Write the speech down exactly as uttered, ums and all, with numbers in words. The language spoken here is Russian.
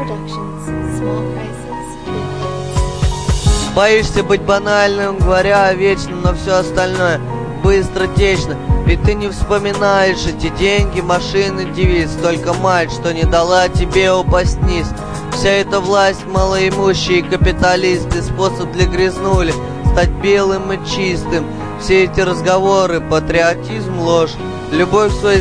Productions. Small prices, big hits. Боишься быть банальным, говоря вечно, но все остальное быстротечно. Ведь ты не вспоминаешь эти деньги, машины, девиз. Только мать, что не дала тебе упасть вниз. Вся эта власть, малоимущие капиталисты, способ для грязнули стать белым и чистым. Все эти разговоры, патриотизм, ложь, любовь к своей